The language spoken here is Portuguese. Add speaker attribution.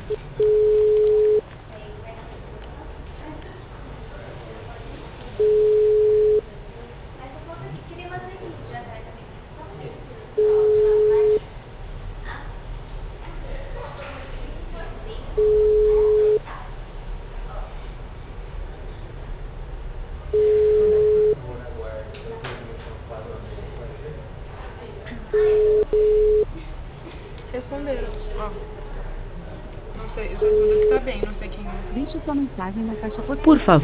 Speaker 1: Responderam. Ó. Não sei, eu só respondi que tá bem, não sei quem é.
Speaker 2: Deixe sua mensagem na caixa
Speaker 3: Por
Speaker 2: postal.
Speaker 3: favor.